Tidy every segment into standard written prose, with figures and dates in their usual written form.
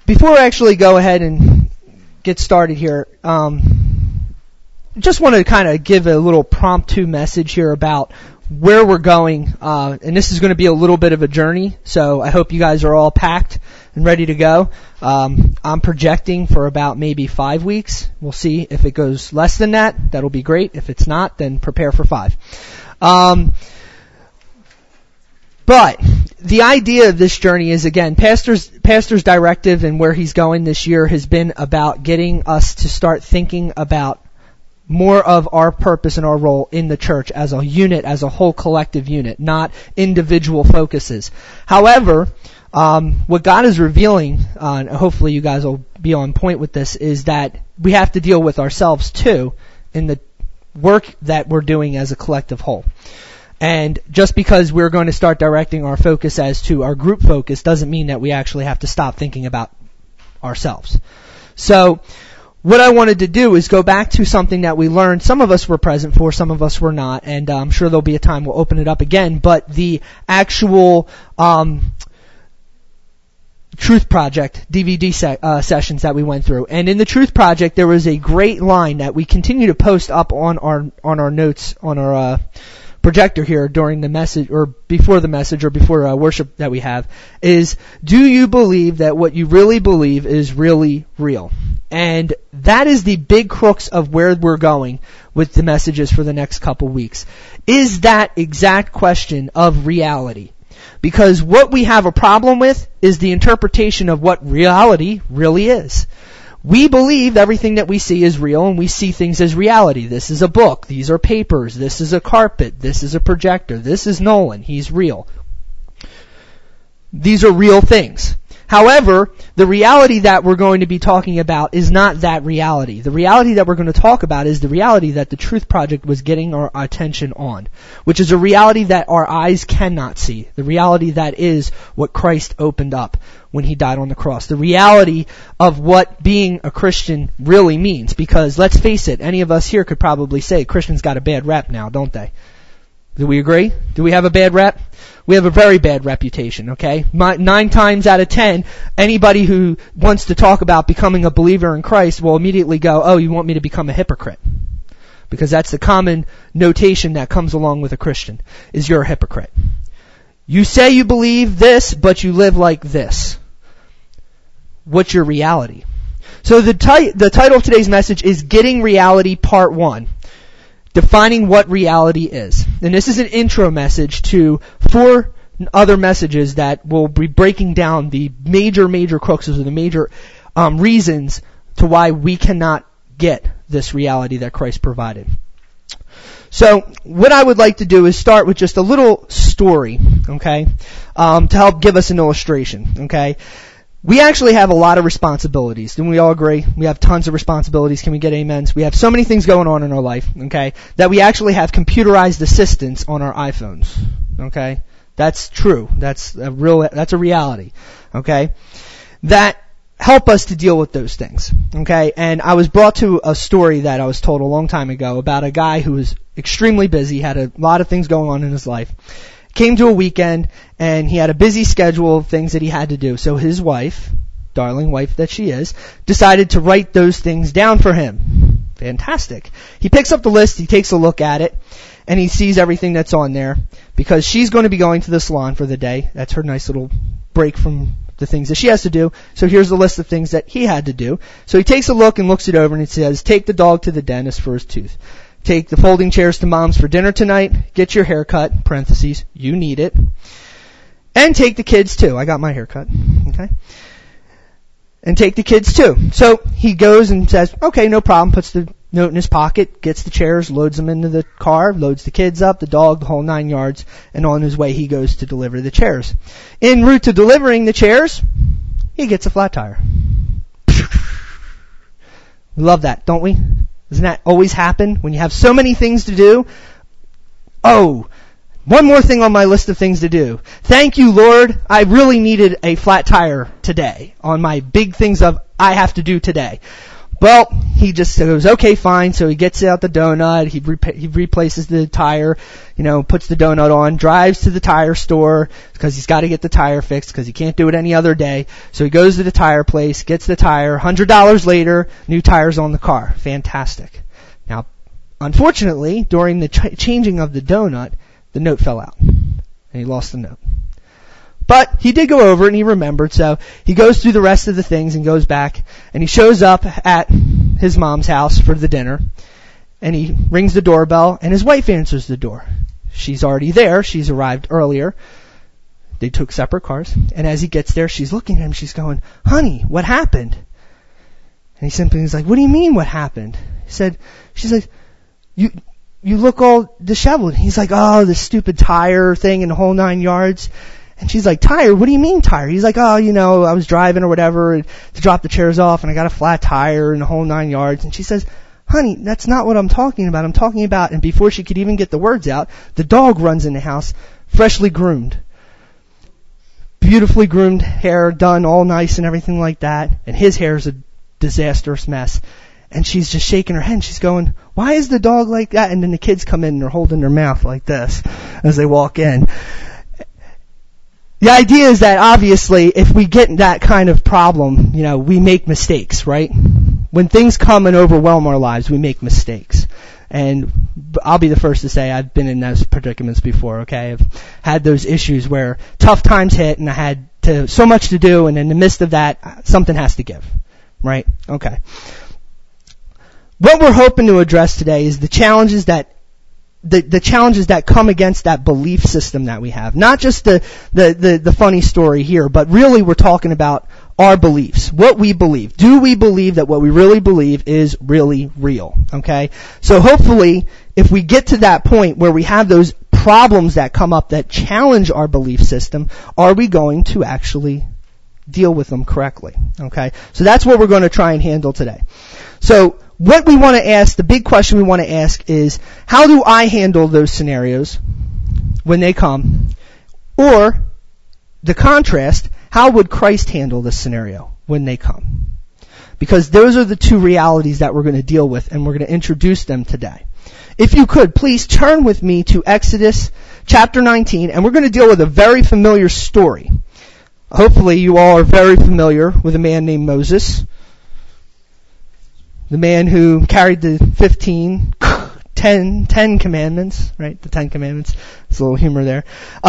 Before I actually go ahead and get started here, just want to kind of give a little promptu message here about where we're going, and this is going to be a little bit of a journey, so I hope you guys are all packed and ready to go. I'm projecting for about maybe 5 weeks. We'll see if it goes less than that. That'll be great. If it's not, then prepare for 5. But the idea of this journey is, again, Pastor's directive and where he's going this year has been about getting us to start thinking about more of our purpose and our role in the church as a unit, as a whole collective unit, not individual focuses. However, what God is revealing, and hopefully you guys will be on point with this, is that we have to deal with ourselves too in the work that we're doing as a collective whole. And just because we're going to start directing our focus as to our group focus doesn't mean that we actually have to stop thinking about ourselves. So, what I wanted to do is go back to something that we learned. Some of us were present for, some of us were not, and I'm sure there'll be a time we'll open it up again. But the actual Truth Project DVD sessions that we went through, and in the Truth Project there was a great line that we continue to post up on our notes on our projector here during the message, or before the message, or before worship that we have, is, do you believe that what you really believe is really real? And that is the big crux of where we're going with the messages for the next couple weeks. Is that exact question of reality? Because what we have a problem with is the interpretation of what reality really is. We believe everything that we see is real, and we see things as reality. This is a book. These are papers. This is a carpet. This is a projector. This is Nolan. He's real. These are real things. However, the reality that we're going to be talking about is not that reality. The reality that we're going to talk about is the reality that the Truth Project was getting our attention on, which is a reality that our eyes cannot see. The reality that is what Christ opened up when he died on the cross. The reality of what being a Christian really means. Because, let's face it, any of us here could probably say Christians got a bad rep now, don't they? Do we agree? Do we have a bad rep? We have a very bad reputation, okay? 9 times out of 10, anybody who wants to talk about becoming a believer in Christ will immediately go, oh, you want me to become a hypocrite? Because that's the common notation that comes along with a Christian, is you're a hypocrite. You say you believe this, but you live like this. What's your reality? So the title of today's message is Getting Reality Part 1. Defining what reality is. And this is an intro message to 4 other messages that will be breaking down the major cruxes, or the major reasons to why we cannot get this reality that Christ provided. So, what I would like to do is start with just a little story, okay, to help give us an illustration, okay. We actually have a lot of responsibilities. Don't we all agree? We have tons of responsibilities. Can we get amens? We have so many things going on in our life, okay, that we actually have computerized assistants on our iPhones, okay? That's true. That's a reality, okay? That help us to deal with those things, okay? And I was brought to a story that I was told a long time ago about a guy who was extremely busy, had a lot of things going on in his life. Came to a weekend, and he had a busy schedule of things that he had to do. So his wife, darling wife that she is, decided to write those things down for him. Fantastic. He picks up the list, he takes a look at it, and he sees everything that's on there, because she's going to be going to the salon for the day. That's her nice little break from the things that she has to do. So here's the list of things that he had to do. So he takes a look and looks it over, and it says, take the dog to the dentist for his tooth. Take the folding chairs to mom's for dinner tonight. Get your hair cut, parentheses, you need it. And take the kids too. I got my hair cut. Okay? And take the kids too. So he goes and says, okay, no problem. Puts the note in his pocket, gets the chairs, loads them into the car, loads the kids up, the dog, the whole 9 yards, and on his way he goes to deliver the chairs. En route to delivering the chairs, he gets a flat tire. We love that, don't we? Doesn't that always happen when you have so many things to do? Oh, one more thing on my list of things to do. Thank you, Lord. I really needed a flat tire today on my big things of I have to do today. Well, he just goes, okay, fine. So he gets out the donut, he replaces the tire, puts the donut on, drives to the tire store because he's got to get the tire fixed because he can't do it any other day. So he goes to the tire place, gets the tire, $100 later, new tires on the car. Fantastic. Now, unfortunately, during the changing of the donut, the note fell out and he lost the note. But he did go over and he remembered, so he goes through the rest of the things and goes back, and he shows up at his mom's house for the dinner, and he rings the doorbell, and his wife answers the door. She's already there. She's arrived earlier. They took separate cars, and as he gets there, she's looking at him. She's going, honey, what happened? And he's like, what do you mean what happened? She's like, you look all disheveled. He's like, oh, this stupid tire thing and the whole 9 yards. And she's like, tire? What do you mean tire? He's like, oh, I was driving or whatever to drop the chairs off and I got a flat tire and the whole 9 yards. And she says, honey, that's not what I'm talking about. I'm talking about, and before she could even get the words out, the dog runs in the house, freshly groomed. Beautifully groomed hair, done all nice and everything like that. And his hair is a disastrous mess. And she's just shaking her head and she's going, why is the dog like that? And then the kids come in and they're holding their mouth like this as they walk in. The idea is that obviously if we get that kind of problem, we make mistakes, right? When things come and overwhelm our lives, we make mistakes. And I'll be the first to say I've been in those predicaments before, okay? I've had those issues where tough times hit and I had so much to do, and in the midst of that, something has to give, right? Okay. What we're hoping to address today is the challenges that come against that belief system that we have. Not just the funny story here, but really we're talking about our beliefs. What we believe. Do we believe that what we really believe is really real? Okay? So hopefully, if we get to that point where we have those problems that come up that challenge our belief system, are we going to actually deal with them correctly? Okay? So that's what we're going to try and handle today. So, what we want to ask, the big question we want to ask is, how do I handle those scenarios when they come? Or, the contrast, how would Christ handle this scenario when they come? Because those are the two realities that we're going to deal with, and we're going to introduce them today. If you could, please turn with me to Exodus chapter 19, and we're going to deal with a very familiar story. Hopefully you all are very familiar with a man named Moses. The man who carried the 10 commandments, right? The 10 commandments. There's a little humor there.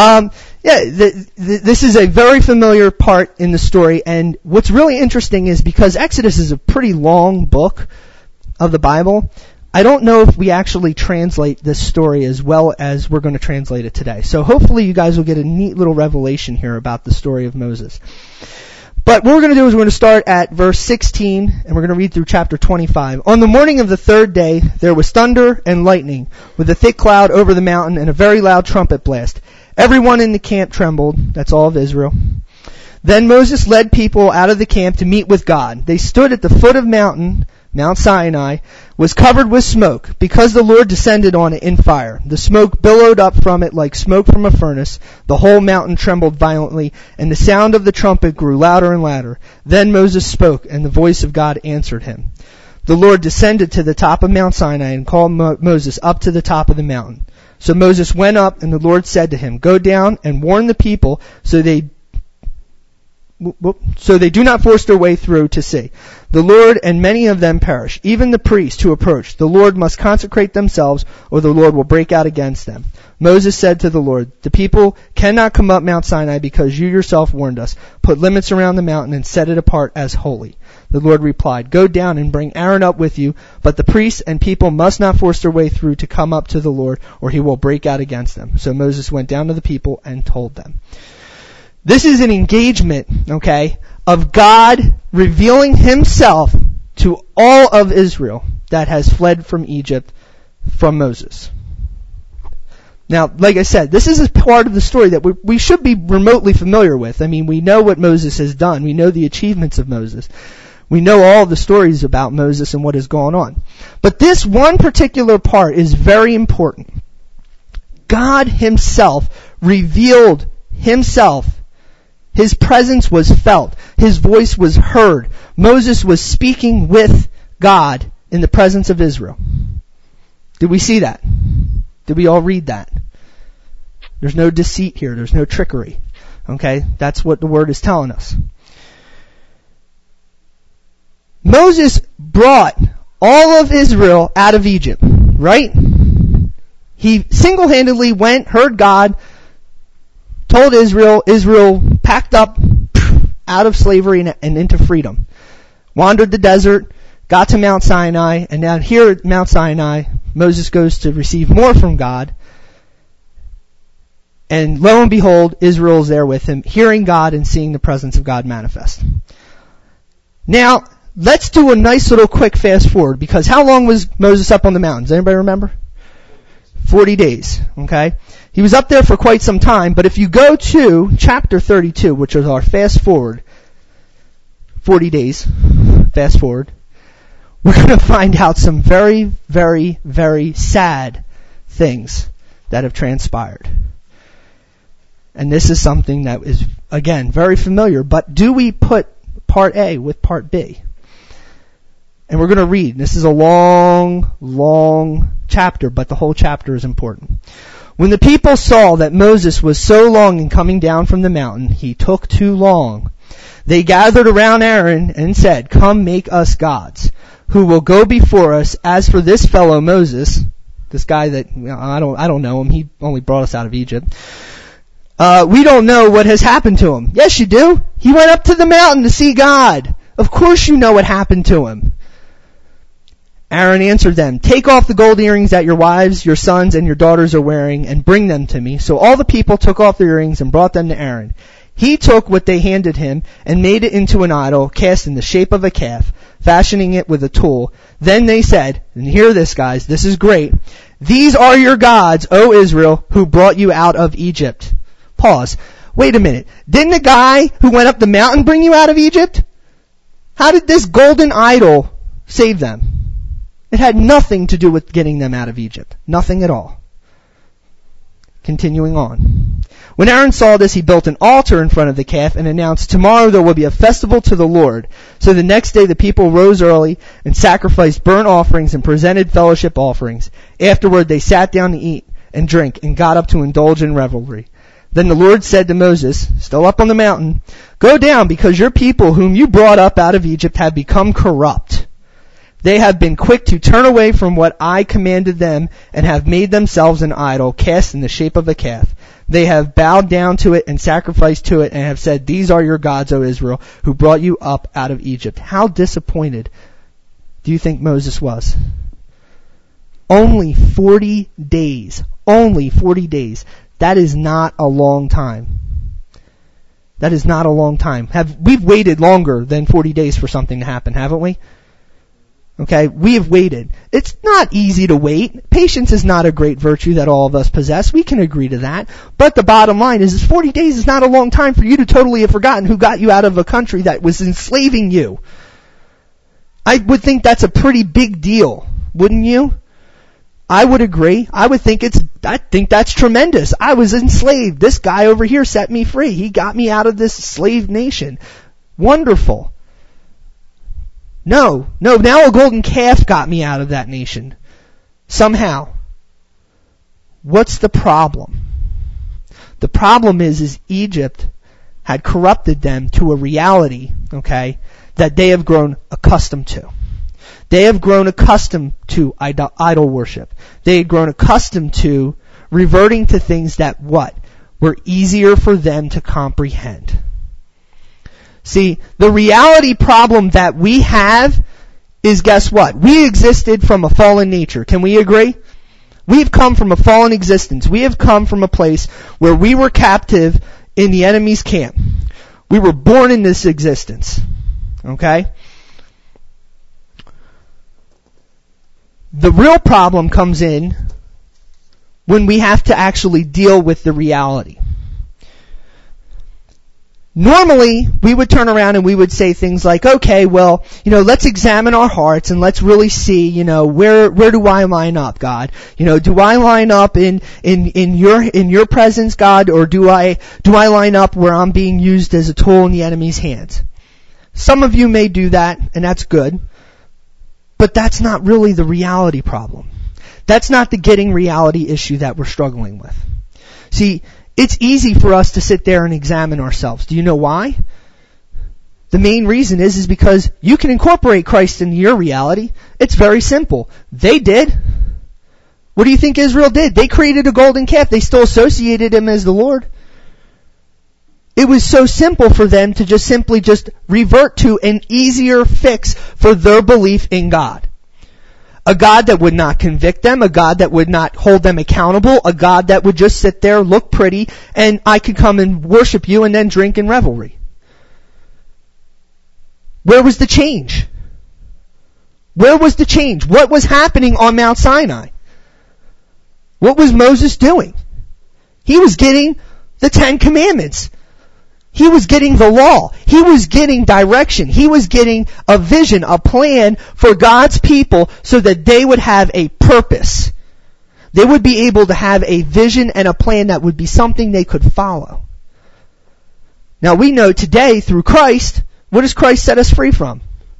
This is a very familiar part in the story, and what's really interesting is because Exodus is a pretty long book of the Bible, I don't know if we actually translate this story as well as we're going to translate it today. So hopefully you guys will get a neat little revelation here about the story of Moses. But what we're going to do is we're going to start at verse 16, and we're going to read through chapter 25. On the morning of the third day, there was thunder and lightning, with a thick cloud over the mountain and a very loud trumpet blast. Everyone in the camp trembled. That's all of Israel. Then Moses led people out of the camp to meet with God. They stood at the foot of Mount Sinai, was covered with smoke, because the Lord descended on it in fire. The smoke billowed up from it like smoke from a furnace. The whole mountain trembled violently, and the sound of the trumpet grew louder and louder. Then Moses spoke, and the voice of God answered him. The Lord descended to the top of Mount Sinai and called Moses up to the top of the mountain. So Moses went up, and the Lord said to him, "Go down and warn the people so they do not force their way through to see. The Lord and many of them perish. Even the priests who approach. The Lord must consecrate themselves, or the Lord will break out against them." Moses said to the Lord, "The people cannot come up Mount Sinai because you yourself warned us. Put limits around the mountain and set it apart as holy." The Lord replied, "Go down and bring Aaron up with you, but the priests and people must not force their way through to come up to the Lord, or he will break out against them." So Moses went down to the people and told them. This is an engagement, okay, of God revealing himself to all of Israel that has fled from Egypt from Moses. Now, like I said, this is a part of the story that we should be remotely familiar with. I mean, we know what Moses has done. We know the achievements of Moses. We know all the stories about Moses and what has gone on. But this one particular part is very important. God himself revealed himself. His presence was felt. His voice was heard. Moses was speaking with God in the presence of Israel. Did we see that? Did we all read that? There's no deceit here. There's no trickery. Okay? That's what the word is telling us. Moses brought all of Israel out of Egypt, right? He single-handedly went, heard God, told Israel packed up out of slavery and into freedom. Wandered the desert, got to Mount Sinai, and now here at Mount Sinai, Moses goes to receive more from God. And lo and behold, Israel is there with him, hearing God and seeing the presence of God manifest. Now, let's do a nice little quick fast forward, because how long was Moses up on the mountain? Does anybody remember? 40 days, okay? He was up there for quite some time, but if you go to chapter 32, which is our fast forward, 40 days, fast forward, we're going to find out some very, very, very sad things that have transpired. And this is something that is, again, very familiar, but do we put part A with part B? And we're going to read. This is a long, long chapter, but the whole chapter is important. When the people saw that Moses was so long in coming down from the mountain, he took too long. They gathered around Aaron and said, "Come, make us gods, who will go before us. As for this fellow Moses," this guy that I don't know him. He only brought us out of Egypt. "We don't know what has happened to him." Yes, you do. He went up to the mountain to see God. Of course you know what happened to him. Aaron answered them, "Take off the gold earrings that your wives, your sons, and your daughters are wearing, and bring them to me." So all the people took off their earrings and brought them to Aaron. He took what they handed him and made it into an idol cast in the shape of a calf, fashioning it with a tool. Then they said, and hear this, guys, this is great, "These are your gods, O Israel, who brought you out of Egypt." Pause. Wait a minute. Didn't the guy who went up the mountain bring you out of Egypt? How did this golden idol save them? It had nothing to do with getting them out of Egypt. Nothing at all. Continuing on. When Aaron saw this, he built an altar in front of the calf and announced, "Tomorrow there will be a festival to the Lord." So the next day the people rose early and sacrificed burnt offerings and presented fellowship offerings. Afterward they sat down to eat and drink and got up to indulge in revelry. Then the Lord said to Moses, still up on the mountain, "Go down, because your people whom you brought up out of Egypt have become corrupt. They have been quick to turn away from what I commanded them and have made themselves an idol cast in the shape of a calf. They have bowed down to it and sacrificed to it and have said, 'These are your gods, O Israel, who brought you up out of Egypt.'" How disappointed do you think Moses was? Only 40 days. Only 40 days. That is not a long time. That is not a long time. We've waited longer than 40 days for something to happen, haven't we? Okay, we have waited. It's not easy to wait. Patience is not a great virtue that all of us possess. We can agree to that. But the bottom line is 40 days is not a long time for you to totally have forgotten who got you out of a country that was enslaving you. I would think that's a pretty big deal, wouldn't you? I would agree. I think that's tremendous. I was enslaved. This guy over here set me free. He got me out of this slave nation. Wonderful. No, now a golden calf got me out of that nation. Somehow. What's the problem? The problem is Egypt had corrupted them to a reality, okay, that they have grown accustomed to. They have grown accustomed to idol worship. They had grown accustomed to reverting to things that were easier for them to comprehend. See, the reality problem that we have is, guess what? We existed from a fallen nature. Can we agree? We've come from a fallen existence. We have come from a place where we were captive in the enemy's camp. We were born in this existence. Okay? The real problem comes in when we have to actually deal with the reality. Normally, we would turn around and we would say things like, okay, well, let's examine our hearts and let's really see, where do I line up, God? Do I line up in your presence, God, or do I line up where I'm being used as a tool in the enemy's hands? Some of you may do that, and that's good. But that's not really the reality problem. That's not the getting reality issue that we're struggling with. See, it's easy for us to sit there and examine ourselves. Do you know why? The main reason is because you can incorporate Christ into your reality. It's very simple. They did. What do you think Israel did? They created a golden calf. They still associated him as the Lord. It was so simple for them to simply revert to an easier fix for their belief in God. A God that would not convict them, a God that would not hold them accountable, a God that would just sit there, look pretty, and I could come and worship you and then drink in revelry. Where was the change? Where was the change? What was happening on Mount Sinai? What was Moses doing? He was getting the 10 Commandments. He was getting the law. He was getting direction. He was getting a vision, a plan for God's people so that they would have a purpose. They would be able to have a vision and a plan that would be something they could follow. Now we know today through Christ, what does Christ set us free from?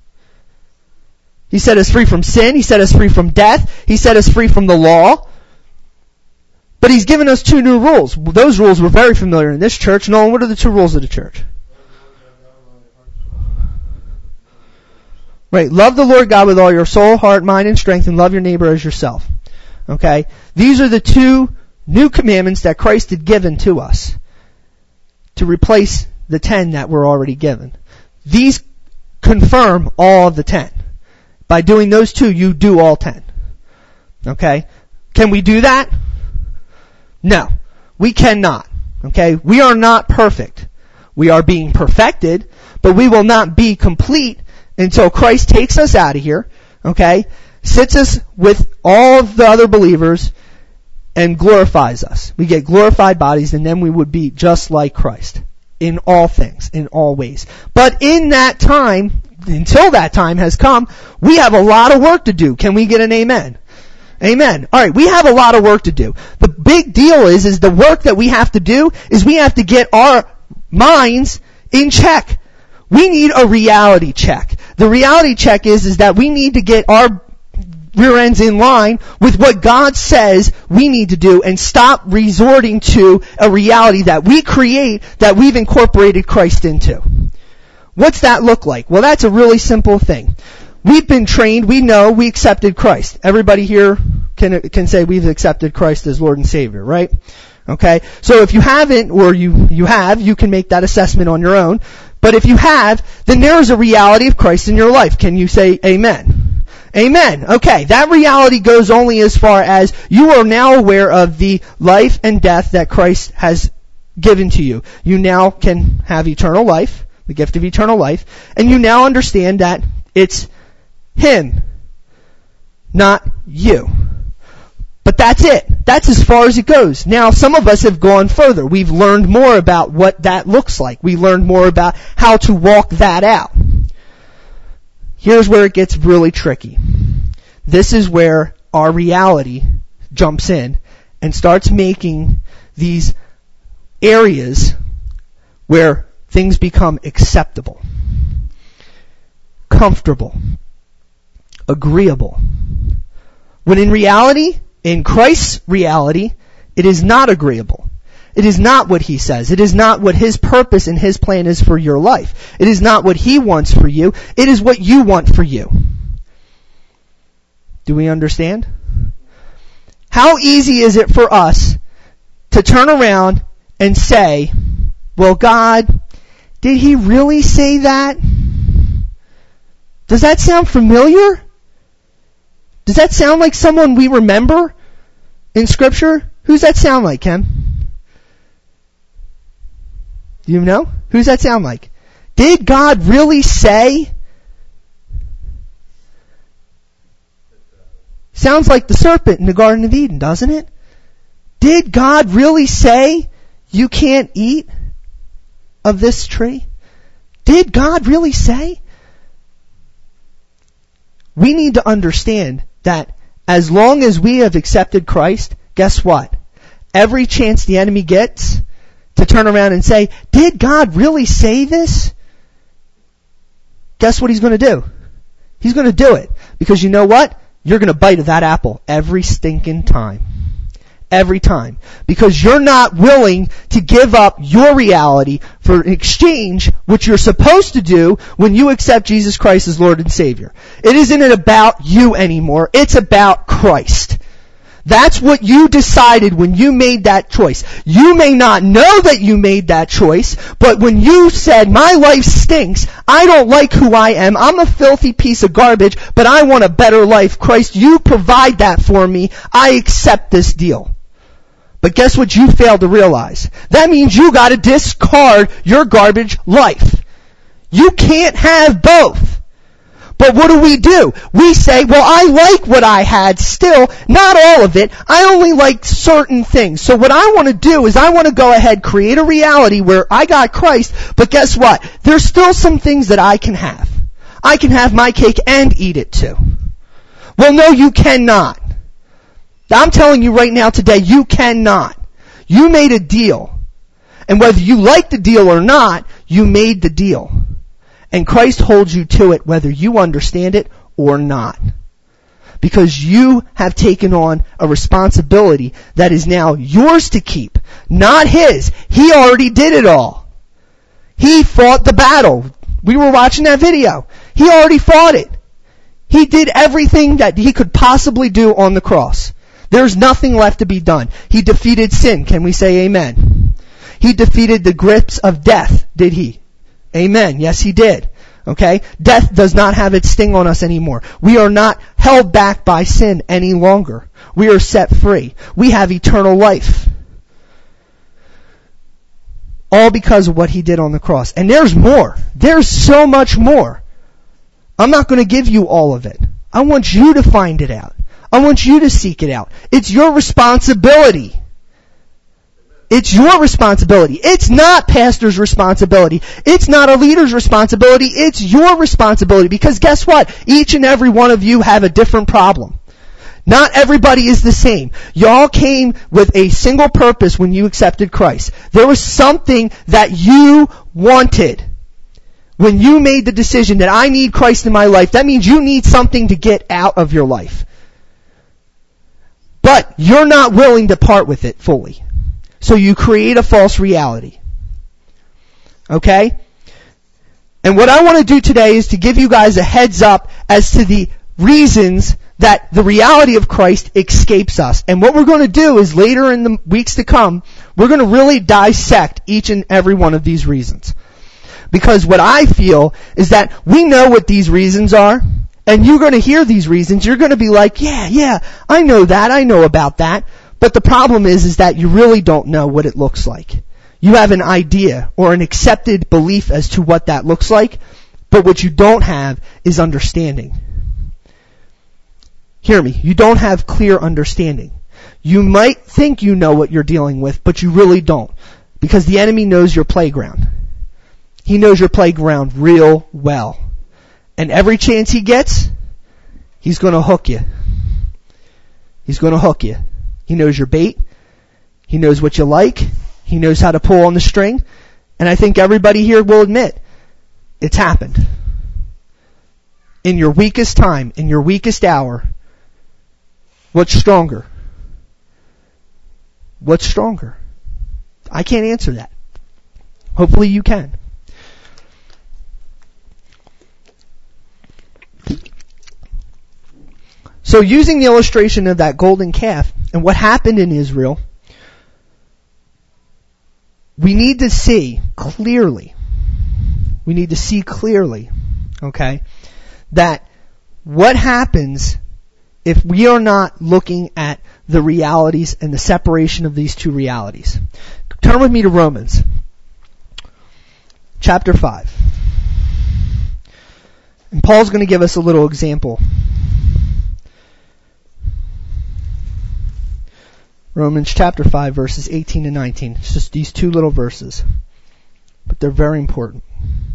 He set us free from sin. He set us free from death. He set us free from the law. But He's given us 2 new rules. Those rules were very familiar in this church. Nolan, what are the 2 rules of the church? Right. Love the Lord God with all your soul, heart, mind, and strength, and love your neighbor as yourself. Okay? These are the 2 new commandments that Christ had given to us to replace the 10 that were already given. These confirm all of the 10. By doing those 2, you do all 10. Okay? Can we do that? No, we cannot. Okay? We are not perfect. We are being perfected, but we will not be complete until Christ takes us out of here, okay? Sits us with all of the other believers and glorifies us. We get glorified bodies, and then we would be just like Christ in all things, in all ways. But in that time, until that time has come, we have a lot of work to do. Can we get an amen? Amen. Alright, we have a lot of work to do. The big deal is the work that we have to do is we have to get our minds in check. We need a reality check. The reality check is that we need to get our rear ends in line with what God says we need to do and stop resorting to a reality that we create that we've incorporated Christ into. What's that look like? Well, that's a really simple thing. We've been trained, we know, we accepted Christ. Everybody here can say we've accepted Christ as Lord and Savior, right? Okay? So if you haven't, or you have, you can make that assessment on your own. But if you have, then there is a reality of Christ in your life. Can you say amen? Amen. Okay, that reality goes only as far as you are now aware of the life and death that Christ has given to you. You now can have eternal life, the gift of eternal life, and you now understand that it's Him, not you. But that's it. That's as far as it goes. Now, some of us have gone further. We've learned more about what that looks like. We learned more about how to walk that out. Here's where it gets really tricky. This is where our reality jumps in and starts making these areas where things become acceptable, comfortable, agreeable. When in reality, in Christ's reality, it is not agreeable. It is not what He says. It is not what His purpose and His plan is for your life. It is not what He wants for you. It is what you want for you. Do we understand? How easy is it for us to turn around and say, well, God, did He really say that? Does that sound familiar? Does that sound like someone we remember in Scripture? Who's that sound like, Ken? Do you know? Who's that sound like? Did God really say? Sounds like the serpent in the Garden of Eden, doesn't it? Did God really say you can't eat of this tree? Did God really say? We need to understand that as long as we have accepted Christ, guess what? Every chance the enemy gets to turn around and say, did God really say this? Guess what he's going to do? He's going to do it. Because you know what? You're going to bite of that apple every stinking time. Every time. Because you're not willing to give up your reality for an exchange, which you're supposed to do when you accept Jesus Christ as Lord and Savior. It isn't about you anymore. It's about Christ. That's what you decided when you made that choice. You may not know that you made that choice, but when you said, my life stinks, I don't like who I am, I'm a filthy piece of garbage, but I want a better life. Christ, you provide that for me. I accept this deal. But guess what you failed to realize? That means you gotta discard your garbage life. You can't have both. But what do? We say, well, I like what I had still, not all of it. I only like certain things. So what I want to do is I want to go ahead, create a reality where I got Christ, but guess what? There's still some things that I can have. I can have my cake and eat it too. Well, no, you cannot. I'm telling you right now today, you cannot. You made a deal. And whether you like the deal or not, you made the deal. And Christ holds you to it whether you understand it or not. Because you have taken on a responsibility that is now yours to keep, not His. He already did it all. He fought the battle. We were watching that video. He already fought it. He did everything that He could possibly do on the cross. There's nothing left to be done. He defeated sin. Can we say amen? He defeated the grips of death, did He? Amen. Yes, He did. Okay? Death does not have its sting on us anymore. We are not held back by sin any longer. We are set free. We have eternal life. All because of what He did on the cross. And there's more. There's so much more. I'm not going to give you all of it. I want you to find it out. I want you to seek it out. It's your responsibility. It's your responsibility. It's not pastor's responsibility. It's not a leader's responsibility. It's your responsibility. Because guess what? Each and every one of you have a different problem. Not everybody is the same. Y'all came with a single purpose when you accepted Christ. There was something that you wanted. When you made the decision that I need Christ in my life, that means you need something to get out of your life. But you're not willing to part with it fully. So you create a false reality. Okay? And what I want to do today is to give you guys a heads up as to the reasons that the reality of Christ escapes us. And what we're going to do is later in the weeks to come, we're going to really dissect each and every one of these reasons. Because what I feel is that we know what these reasons are. And you're going to hear these reasons. You're going to be like, yeah, I know that. I know about that. But the problem is that you really don't know what it looks like. You have an idea or an accepted belief as to what that looks like. But what you don't have is understanding. Hear me. You don't have clear understanding. You might think you know what you're dealing with, but you really don't. Because the enemy knows your playground. He knows your playground real well. And every chance he gets, he's going to hook you. He's going to hook you. He knows your bait. He knows what you like. He knows how to pull on the string. And I think everybody here will admit, it's happened. In your weakest time, in your weakest hour, what's stronger? What's stronger? I can't answer that. Hopefully you can. So using the illustration of that golden calf and what happened in Israel, we need to see clearly, okay, that what happens if we are not looking at the realities and the separation of these two realities. Turn with me to Romans, chapter 5. And Paul's going to give us a little example. Romans chapter 5, verses 18 and 19. It's just these two little verses. But they're very important.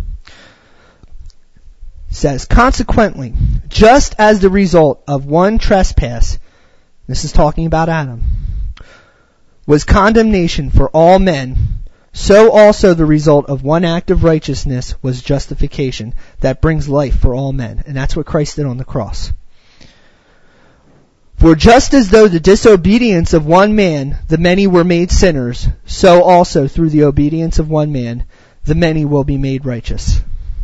It says, consequently, just as the result of one trespass, this is talking about Adam, was condemnation for all men, so also the result of one act of righteousness was justification that brings life for all men. And that's what Christ did on the cross. For just as though the disobedience of one man, the many were made sinners, so also through the obedience of one man, the many will be made righteous.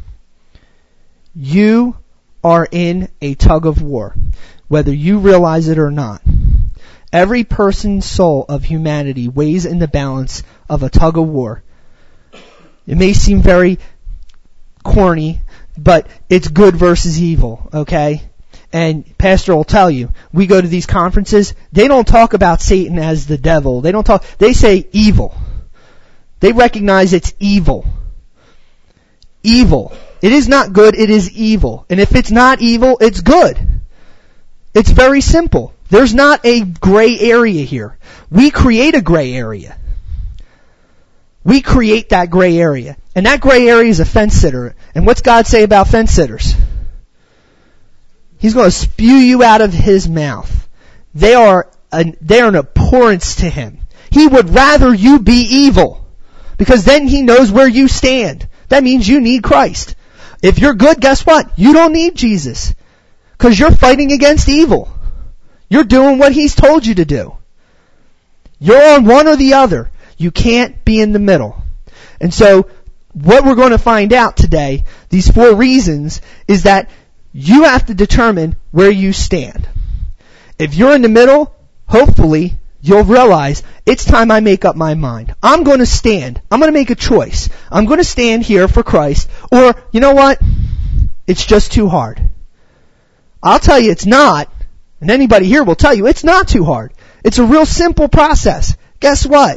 You are in a tug of war, whether you realize it or not. Every person's soul of humanity weighs in the balance of a tug of war. It may seem very corny, but it's good versus evil, okay? And Pastor will tell you, we go to these conferences, they don't talk about Satan as the devil. They say evil. They recognize it's evil. Evil. It is not good, it is evil. And if it's not evil, it's good. It's very simple. There's not a gray area here. We create a gray area. We create that gray area. And that gray area is a fence sitter. And what's God say about fence sitters? He's going to spew you out of his mouth. They are an abhorrence to him. He would rather you be evil, because then he knows where you stand. That means you need Christ. If you're good, guess what? You don't need Jesus, because you're fighting against evil. You're doing what he's told you to do. You're on one or the other. You can't be in the middle. And so what we're going to find out today, these 4 reasons, is that you have to determine where you stand. If you're in the middle, hopefully you'll realize it's time I make up my mind. I'm going to stand. I'm going to make a choice. I'm going to stand here for Christ. Or, you know what? It's just too hard. I'll tell you it's not. And anybody here will tell you it's not too hard. It's a real simple process. Guess what?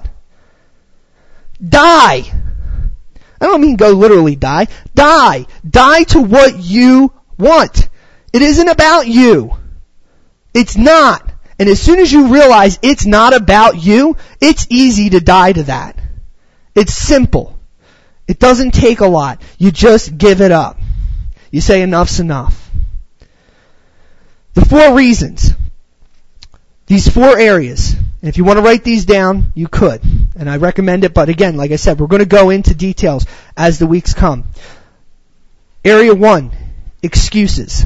Die. I don't mean go literally die. Die. Die to what you want. It isn't about you. It's not. And as soon as you realize it's not about you, it's easy to die to that. It's simple. It doesn't take a lot. You just give it up. You say enough's enough. The 4 reasons. These 4 areas. And if you want to write these down, you could. And I recommend it, but again, like I said, we're going to go into details as the weeks come. Area 1. Excuses.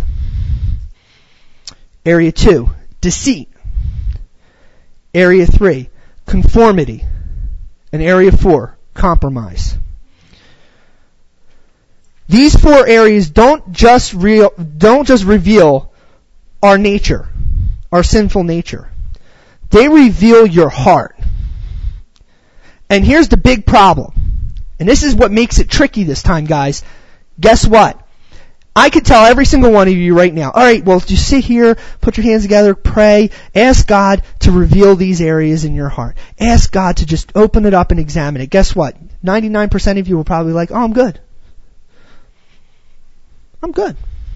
Area 2, deceit. Area 3, conformity. And Area 4, compromise. These 4 areas don't just reveal our nature, our sinful nature. They reveal your heart. And here's the big problem. And this is what makes it tricky this time, guys. Guess what? I could tell every single one of you right now, alright, well, just sit here, put your hands together, pray, ask God to reveal these areas in your heart. Ask God to just open it up and examine it. Guess what? 99% of you will probably be like, oh, I'm good. I'm good.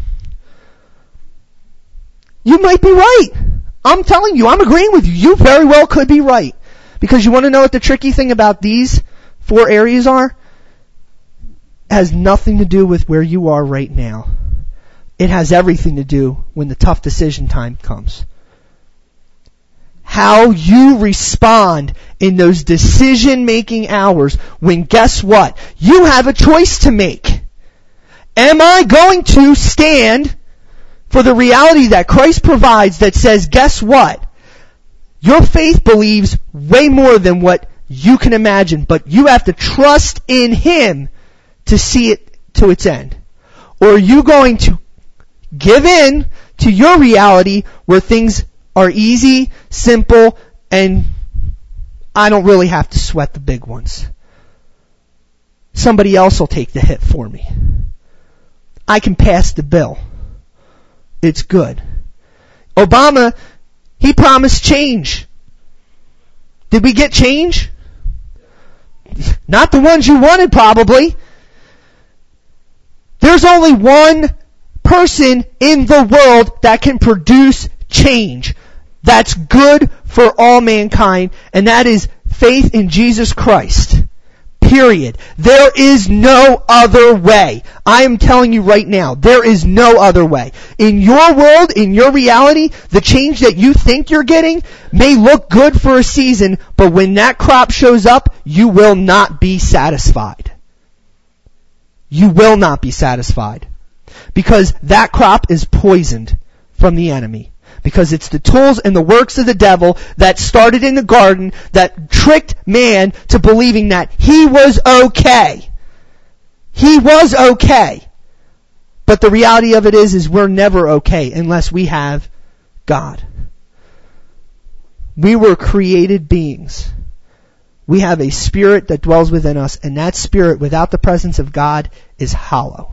You might be right. I'm telling you, I'm agreeing with you. You very well could be right. Because you want to know what the tricky thing about these 4 areas are? It has nothing to do with where you are right now. It has everything to do when the tough decision time comes. How you respond in those decision-making hours when, guess what? You have a choice to make. Am I going to stand for the reality that Christ provides that says, guess what? Your faith believes way more than what you can imagine, but you have to trust in Him to see it to its end? Or are you going to give in to your reality where things are easy, simple, and I don't really have to sweat the big ones? Somebody else will take the hit for me. I can pass the bill. It's good. Obama, he promised change. Did we get change? Not the ones you wanted, probably. There's only one person in the world that can produce change that's good for all mankind, and that is faith in Jesus Christ. Period. There is no other way. I am telling you right now, there is no other way. In your world, in your reality, the change that you think you're getting may look good for a season, but when that crop shows up, you will not be satisfied. You will not be satisfied. Because that crop is poisoned from the enemy. Because it's the tools and the works of the devil that started in the garden that tricked man to believing that he was okay. He was okay. But the reality of it is we're never okay unless we have God. We were created beings. We have a spirit that dwells within us, and that spirit without the presence of God is hollow.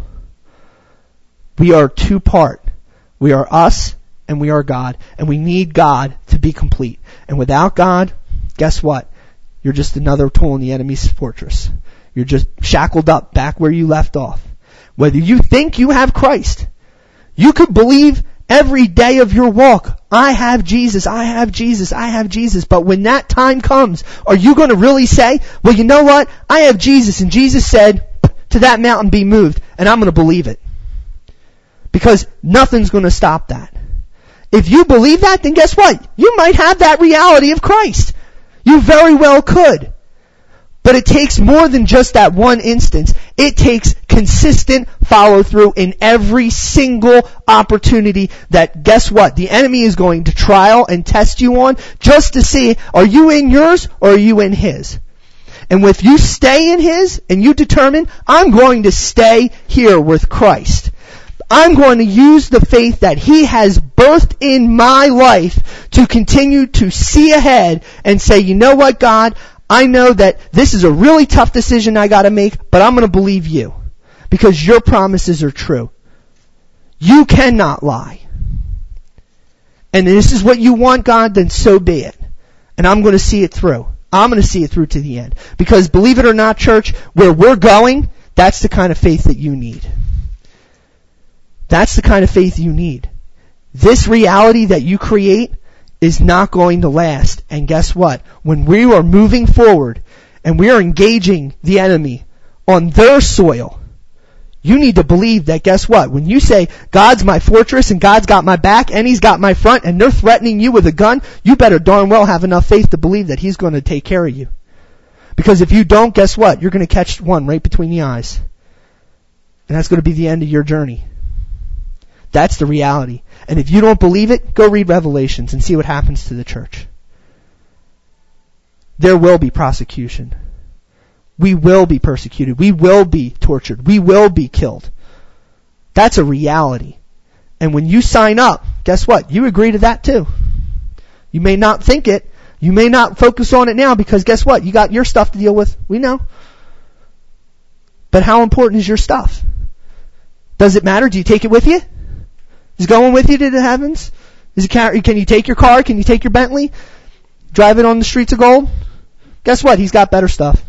We are two-part. We are us and we are God, and we need God to be complete. And without God, guess what? You're just another tool in the enemy's fortress. You're just shackled up back where you left off. Whether you think you have Christ, you could believe every day of your walk, I have Jesus, I have Jesus, I have Jesus. But when that time comes, are you going to really say, well, you know what? I have Jesus, and Jesus said to that mountain be moved, and I'm going to believe it. Because nothing's going to stop that. If you believe that, then guess what? You might have that reality of Christ. You very well could. But it takes more than just that one instance. It takes consistent follow through in every single opportunity that, guess what? The enemy is going to trial and test you on just to see, are you in yours or are you in his? And if you stay in his and you determine, I'm going to stay here with Christ. I'm going to use the faith that he has birthed in my life to continue to see ahead and say, you know what, God? I know that this is a really tough decision I got to make, but I'm going to believe you because your promises are true. You cannot lie. And this is what you want, God, then so be it. And I'm going to see it through. I'm going to see it through to the end. Because believe it or not, church, where we're going, that's the kind of faith that you need. That's the kind of faith you need. This reality that you create is not going to last. And guess what? When we are moving forward and we are engaging the enemy on their soil, you need to believe that, guess what? When you say, God's my fortress and God's got my back and he's got my front and they're threatening you with a gun, you better darn well have enough faith to believe that he's going to take care of you. Because if you don't, guess what? You're going to catch one right between the eyes. And that's going to be the end of your journey. That's the reality. And if you don't believe it, go read Revelations and see what happens to the church. There will be prosecution. We will be persecuted. We will be tortured. We will be killed. That's a reality. And when you sign up, guess what? You agree to that too. You may not think it. You may not focus on it now because guess what? You got your stuff to deal with. We know. But how important is your stuff? Does it matter? Do you take it with you? Is it going with you to the heavens? Can you take your car? Can you take your Bentley? Drive it on the streets of gold? Guess what? He's got better stuff.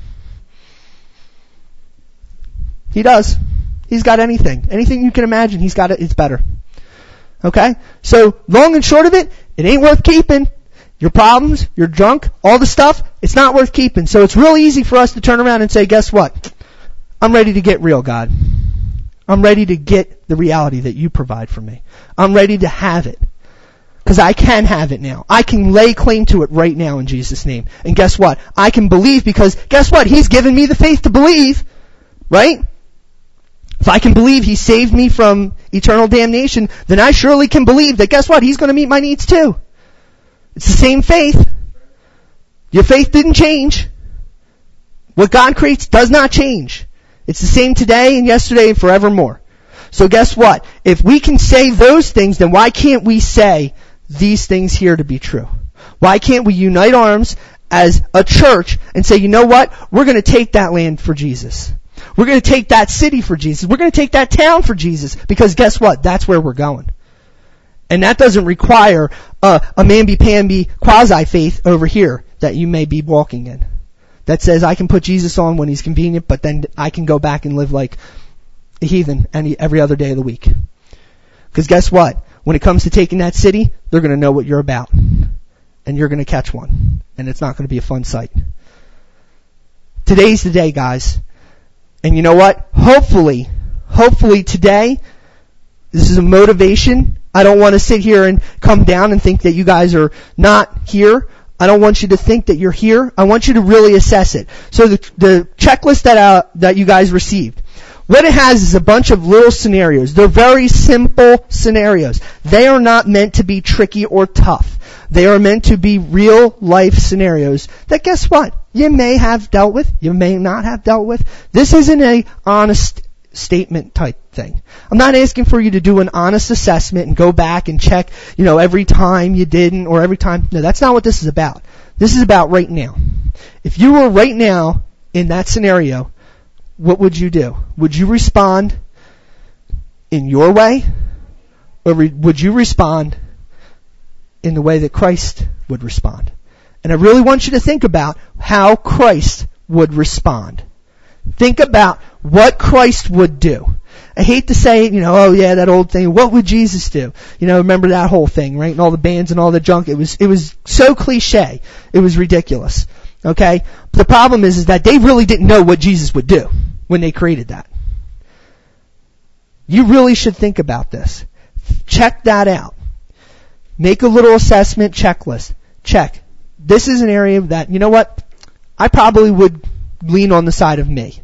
He does. He's got anything. Anything you can imagine, he's got it. It's better. Okay? So, long and short of it, it ain't worth keeping. Your problems, your junk, all the stuff, it's not worth keeping. So it's real easy for us to turn around and say, guess what? I'm ready to get real, God. I'm ready to get the reality that you provide for me. I'm ready to have it. Because I can have it now. I can lay claim to it right now in Jesus' name. And guess what? I can believe because, guess what? He's given me the faith to believe. Right? If I can believe he saved me from eternal damnation, then I surely can believe that, guess what? He's going to meet my needs too. It's the same faith. Your faith didn't change. What God creates does not change. It's the same today and yesterday and forevermore. So guess what? If we can say those things, then why can't we say these things here to be true? Why can't we unite arms as a church and say, you know what? We're going to take that land for Jesus. We're going to take that city for Jesus. We're going to take that town for Jesus. Because guess what? That's where we're going. And that doesn't require a mamby-pamby quasi-faith over here that you may be walking in. That says I can put Jesus on when he's convenient, but then I can go back and live like a heathen every other day of the week. Because guess what? When it comes to taking that city, they're going to know what you're about. And you're going to catch one. And it's not going to be a fun sight. Today's the day, guys. And you know what? Hopefully today, this is a motivation. I don't want to sit here and come down and think that you guys are not here. I don't want you to think that you're here. I want you to really assess it. So the checklist that you guys received. What it has is a bunch of little scenarios. They're very simple scenarios. They are not meant to be tricky or tough. They are meant to be real life scenarios that, guess what? You may have dealt with, you may not have dealt with. This isn't a honest statement type thing. I'm not asking for you to do an honest assessment and go back and check, every time you didn't or every time. No, that's not what this is about. This is about right now. If you were right now in that scenario, what would you do? Would you respond in your way? Or would you respond in the way that Christ would respond? And I really want you to think about how Christ would respond. Think about what Christ would do. I hate to say, that old thing, what would Jesus do? Remember that whole thing, right? And all the bands and all the junk. It was so cliche. It was ridiculous. Okay? But the problem is that they really didn't know what Jesus would do when they created that. You really should think about this. Check that out. Make a little assessment checklist. Check. This is an area that, I probably would lean on the side of me.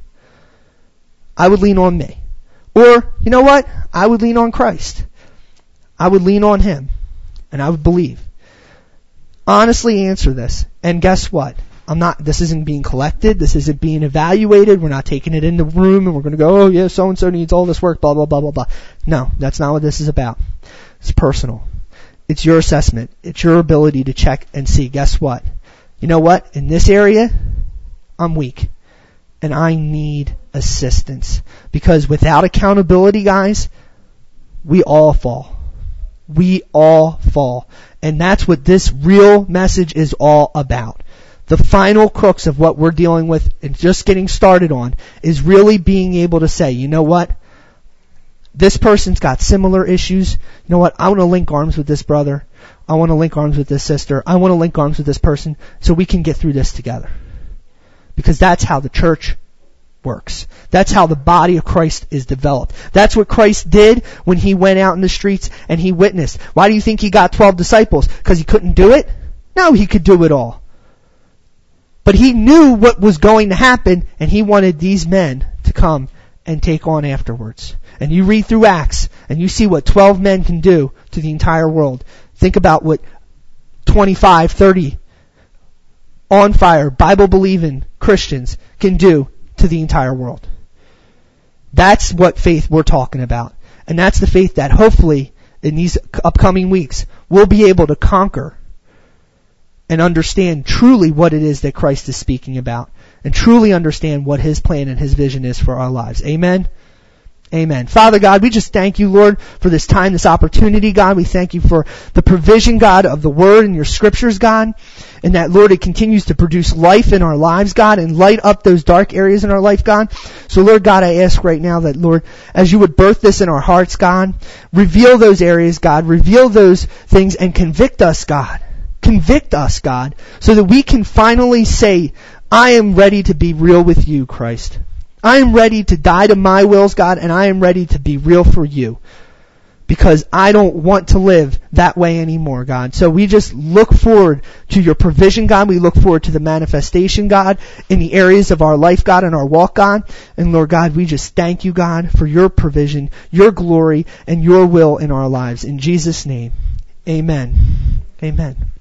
I would lean on me. Or, I would lean on Christ. I would lean on Him. And I would believe. Honestly answer this. And guess what? This isn't being collected. This isn't being evaluated. We're not taking it in the room and we're going to go, oh yeah, so-and-so needs all this work, blah, blah, blah, blah, blah. No, that's not what this is about. It's personal. It's your assessment. It's your ability to check and see, guess what? You know what? In this area, I'm weak. And I need assistance. Because without accountability, guys, we all fall. We all fall. And that's what this real message is all about. The final crux of what we're dealing with and just getting started on is really being able to say, you know what? This person's got similar issues. You know what? I want to link arms with this brother. I want to link arms with this sister. I want to link arms with this person so we can get through this together. Because that's how the church works. That's how the body of Christ is developed. That's what Christ did when He went out in the streets and He witnessed. Why do you think He got 12 disciples? Because He couldn't do it? No, He could do it all. But He knew what was going to happen, and He wanted these men to come and take on afterwards. And you read through Acts, and you see what 12 men can do to the entire world. Think about what 25, 30 on fire, Bible-believing Christians can do to the entire world. That's what faith we're talking about. And that's the faith that hopefully in these upcoming weeks we'll be able to conquer and understand truly what it is that Christ is speaking about, and truly understand what His plan and His vision is for our lives. Amen? Amen. Father God, we just thank you, Lord, for this time, this opportunity, God. We thank you for the provision, God, of the Word and your Scriptures, God, and that, Lord, it continues to produce life in our lives, God, and light up those dark areas in our life, God. So, Lord God, I ask right now that, Lord, as you would birth this in our hearts, God, reveal those areas, God, reveal those things, and convict us, God. Convict us, God, so that we can finally say, I am ready to be real with you, Christ. I am ready to die to my wills, God, and I am ready to be real for you. Because I don't want to live that way anymore, God. So we just look forward to your provision, God. We look forward to the manifestation, God, in the areas of our life, God, and our walk, God. And Lord God, we just thank you, God, for your provision, your glory, and your will in our lives. In Jesus' name, amen. Amen.